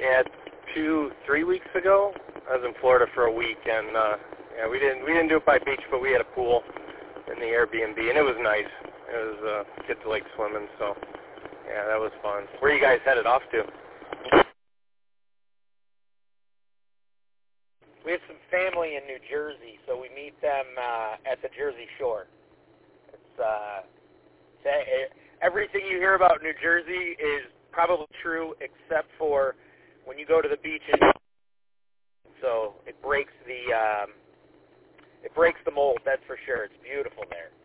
Yeah, 3 weeks ago, I was in Florida for a week, and yeah, we didn't do it by beach, but we had a pool in the Airbnb, and it was nice. It was get to lake swimming, so yeah, that was fun. Where are you guys headed off to? We have some family in New Jersey, so we meet them at the Jersey Shore. Everything you hear about New Jersey is probably true, except for when you go to the beaches. So it breaks the mold. That's for sure. It's beautiful there.